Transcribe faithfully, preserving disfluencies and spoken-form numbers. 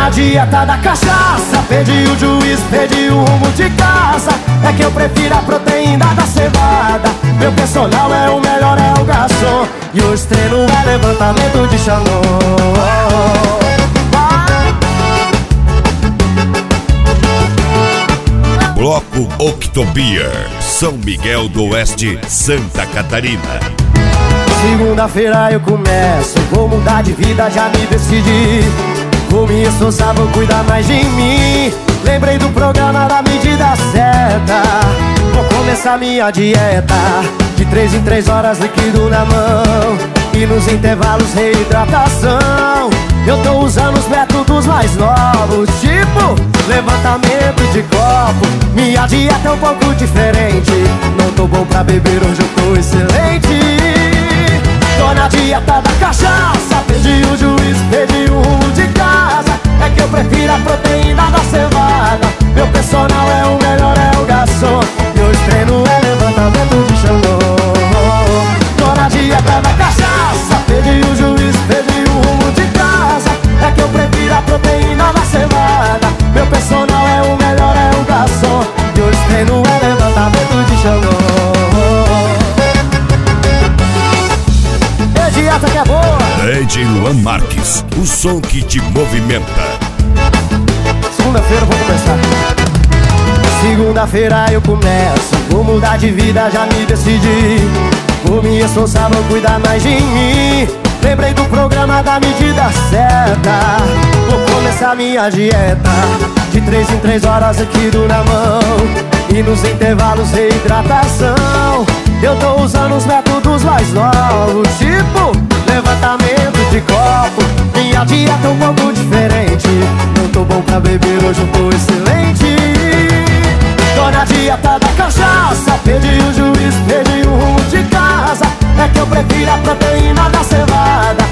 na dieta da cachaça, perdi o juízo, perdi o rumo de casa. É que eu prefiro a proteína da cevada. Meu personal é o melhor, é o garçom. E o treino é levantamento de xandão. Bloco Octobeer, São Miguel do Oeste, Santa Catarina. Segunda-feira eu começo, vou mudar de vida, já me decidi. Vou me esforçar, vou cuidar mais de mim. Lembrei do programa da medida certa. Vou começar minha dieta, de três em três horas líquido na mão, e nos intervalos reidratação. Eu tô usando os métodos mais novos, tipo levantamento de copo. Minha dieta é um pouco diferente. Não tô bom pra beber, hoje eu tô excelente. Tô na dieta da cachaça, perdi o juízo, perdi o rumo de casa. É que eu prefiro a proteína da cevada. Meu personal é o melhor, é o garçom. Meu treino é levantamento de xandão. Tô na dieta da cachaça, perdi o juízo, perdi o rumo de casa. É que eu prefiro a proteína da cevada. Meu personal é o melhor, é o garçom. Meu treino é levantamento de xandão. Dieta que é boa. D J Luan Marques, o som que te movimenta. Segunda-feira eu vou começar. Segunda-feira eu começo, vou mudar de vida, já me decidi. Vou me esforçar, vou cuidar mais de mim. Lembrei do programa da medida certa. Vou começar minha dieta, de três em três horas líquido na mão, e nos intervalos reidratação. Eu tô usando os métodos mais novos, tipo levantamento de copo. Minha dieta é um pouco diferente. Não tô bom pra beber, hoje eu tô excelente. Tô na dieta da cachaça, perdi o juízo, perdi o rumo de casa. É que eu prefiro a proteína da cevada.